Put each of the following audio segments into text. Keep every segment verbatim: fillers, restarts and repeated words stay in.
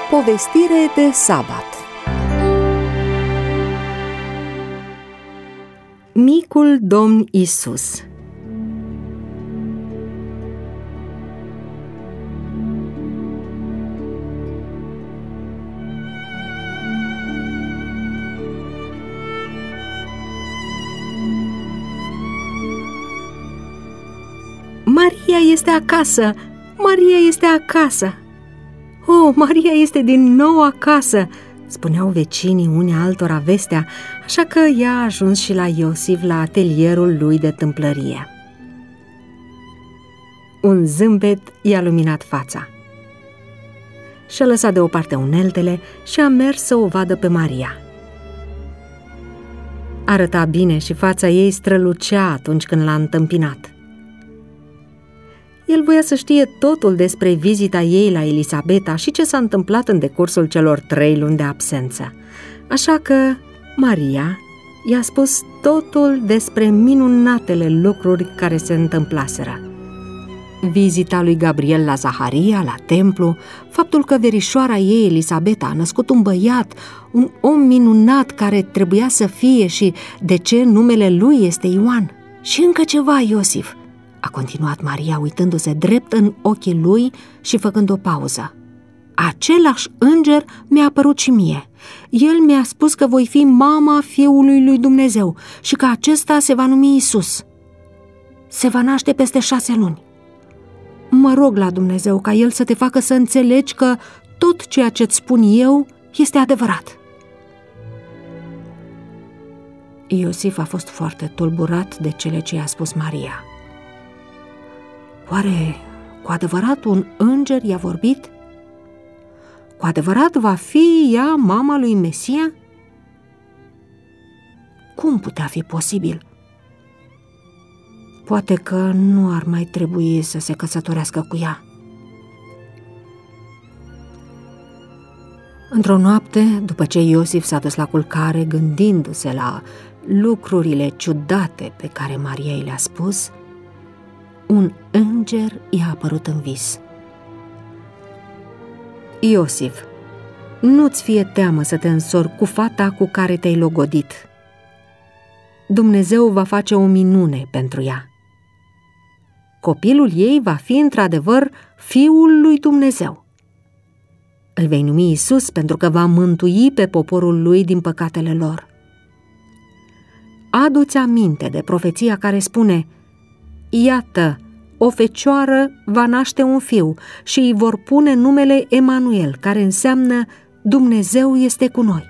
Povestire de sabat. Micul Domn Iisus. Maria este acasă! Maria este acasă! Oh, Maria este din nou acasă! Spuneau vecinii unii altora vestea, așa că ea a ajuns și la Iosif la atelierul lui de tâmplărie. Un zâmbet i-a luminat fața. Și-a lăsat deoparte uneltele și a mers să o vadă pe Maria. Arăta bine și fața ei strălucea atunci când l-a întâmpinat. El voia să știe totul despre vizita ei la Elisabeta și ce s-a întâmplat în decursul celor trei luni de absență. Așa că Maria i-a spus totul despre minunatele lucruri care se întâmplaseră. Vizita lui Gabriel la Zaharia, la templu, faptul că verișoara ei, Elisabeta, a născut un băiat, un om minunat care trebuia să fie și de ce numele lui este Ioan. Și încă ceva, Iosif, a continuat Maria uitându-se drept în ochii lui și făcând o pauză. Același înger mi-a apărut și mie. El mi-a spus că voi fi mama Fiului lui Dumnezeu și că acesta se va numi Iisus. Se va naște peste șase luni. Mă rog la Dumnezeu ca El să te facă să înțelegi că tot ceea ce-ți spun eu este adevărat. Iosif a fost foarte tulburat de cele ce i-a spus Maria. Oare cu adevărat un înger i-a vorbit? Cu adevărat va fi ea mama lui Mesia? Cum putea fi posibil? Poate că nu ar mai trebui să se căsătorească cu ea. Într-o noapte, după ce Iosif s-a dus la culcare gândindu-se la lucrurile ciudate pe care Maria i le-a spus, un înger i-a apărut în vis. Iosif, nu-ți fie teamă să te însori cu fata cu care te-ai logodit. Dumnezeu va face o minune pentru ea. Copilul ei va fi într-adevăr Fiul lui Dumnezeu. Îl vei numi Iisus pentru că va mântui pe poporul lui din păcatele lor. Adu-ți aminte de profeția care spune: iată, o fecioară va naște un fiu și îi vor pune numele Emanuel, care înseamnă Dumnezeu este cu noi.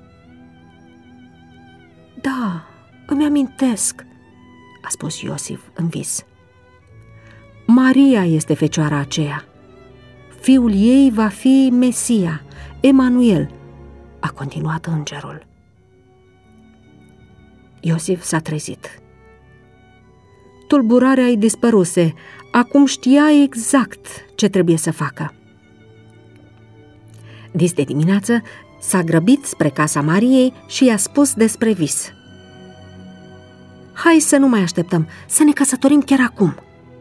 Da, îmi amintesc, a spus Iosif în vis. Maria este fecioara aceea. Fiul ei va fi Mesia, Emanuel, a continuat îngerul. Iosif s-a trezit. Tulburarea îi dispăruse, acum știa exact ce trebuie să facă. Dis de dimineață s-a grăbit spre casa Mariei și i-a spus despre vis. Hai să nu mai așteptăm, să ne căsătorim chiar acum.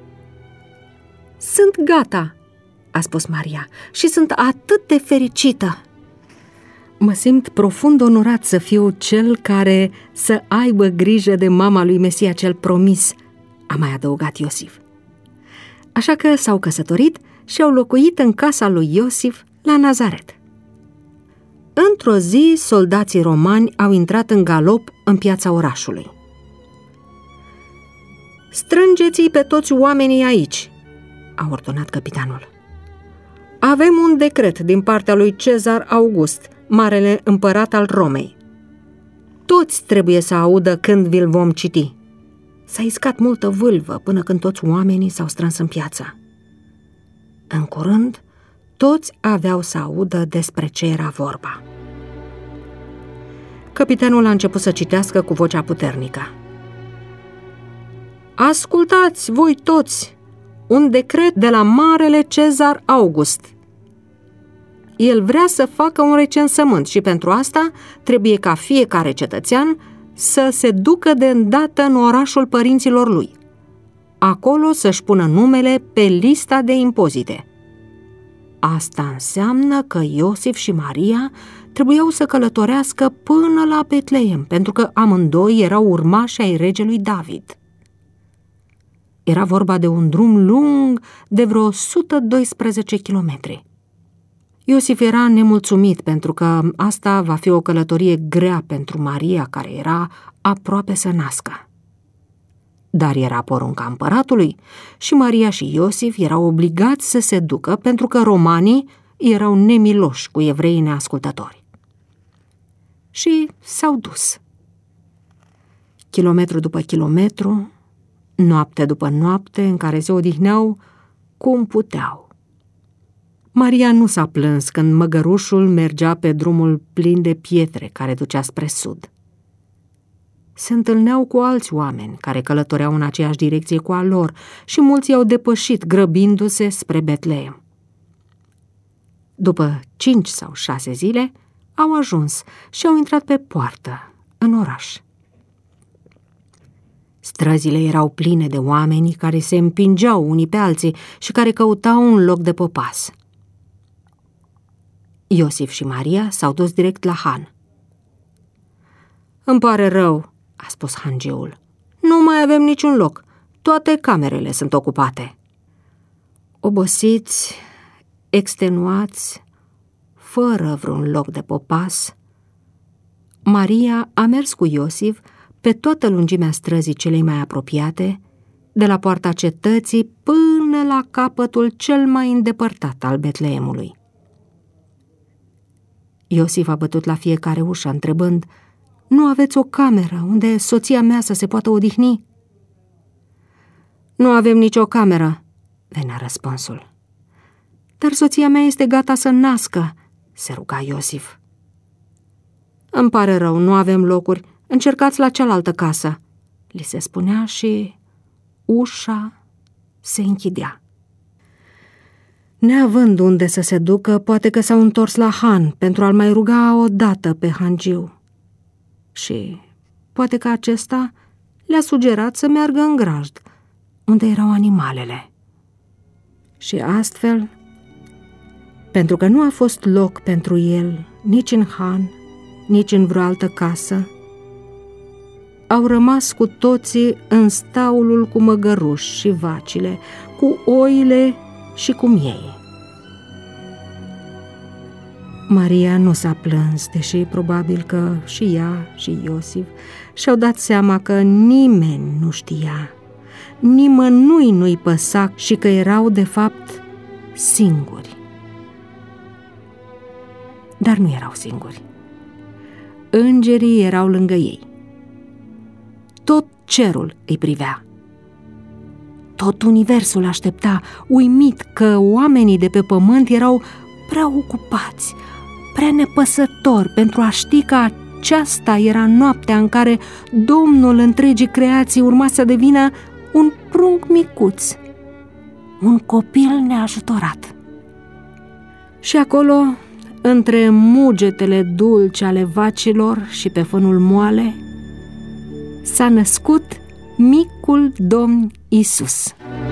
Sunt gata, a spus Maria, și sunt atât de fericită. Mă simt profund onorat să fiu cel care să aibă grijă de mama lui Mesia cel promis, a mai adăugat Iosif. Așa că s-au căsătorit și au locuit în casa lui Iosif la Nazaret. Într-o zi, soldații romani au intrat în galop în piața orașului. Strângeți-i pe toți oamenii aici, a ordonat capitanul. Avem un decret din partea lui Cezar August, marele împărat al Romei. Toți trebuie să audă când vi-l vom citi. S-a iscat multă vâlvă până când toți oamenii s-au strâns în piață. În curând, toți aveau să audă despre ce era vorba. Capitanul a început să citească cu vocea puternică. Ascultați voi toți, un decret de la marele Cezar August. El vrea să facă un recensământ și pentru asta trebuie ca fiecare cetățean să se ducă de îndată în orașul părinților lui. Acolo să-și pună numele pe lista de impozite. Asta înseamnă că Iosif și Maria trebuiau să călătorească până la Betleem, pentru că amândoi erau urmași ai regelui David. Era vorba de un drum lung de vreo o sută doisprezece kilometri. Iosif era nemulțumit pentru că asta va fi o călătorie grea pentru Maria, care era aproape să nască. Dar era porunca împăratului și Maria și Iosif erau obligați să se ducă pentru că romanii erau nemiloși cu evreii neascultători. Și s-au dus. Kilometru după kilometru, noapte după noapte, în care se odihneau cum puteau. Maria nu s-a plâns când măgărușul mergea pe drumul plin de pietre care ducea spre sud. Se întâlneau cu alți oameni care călătoreau în aceeași direcție cu a lor și mulți i-au depășit grăbindu-se spre Betleem. După cinci sau șase zile au ajuns și au intrat pe poartă, în oraș. Străzile erau pline de oameni care se împingeau unii pe alții și care căutau un loc de popas. Iosif și Maria s-au dus direct la Han. "Îmi pare rău," a spus hangeul. "Nu mai avem niciun loc. Toate camerele sunt ocupate." Obosiți, extenuați, fără vreun loc de popas, Maria a mers cu Iosif pe toată lungimea străzii celei mai apropiate, de la poarta cetății până la capătul cel mai îndepărtat al Betleemului. Iosif a bătut la fiecare ușă, întrebând: "Nu aveți o cameră unde soția mea să se poată odihni?" "Nu avem nicio cameră," venea răspunsul. "Dar soția mea este gata să nască," se ruga Iosif. "Îmi pare rău, nu avem locuri, încercați la cealaltă casă," li se spunea și ușa se închidea. Neavând unde să se ducă, poate că s-au întors la Han pentru a-l mai ruga o dată pe hangiu. Și poate că acesta le-a sugerat să meargă în grajd, unde erau animalele. Și astfel, pentru că nu a fost loc pentru el nici în Han, nici în vreo altă casă, au rămas cu toții în staulul cu măgăruși și vacile, cu oile și cu miei. Maria nu s-a plâns, deși probabil că și ea și Iosif și-au dat seama că nimeni nu știa, nimănui nu-i păsa și că erau de fapt singuri. Dar nu erau singuri. Îngerii erau lângă ei. Tot cerul îi privea. Tot universul aștepta, uimit că oamenii de pe pământ erau prea ocupați, prea nepăsători pentru a ști că aceasta era noaptea în care Domnul întregii creații urma să devină un prunc micuț, un copil neajutorat. Și acolo, între mugetele dulci ale vacilor și pe fânul moale, s-a născut micul Domn Iisus.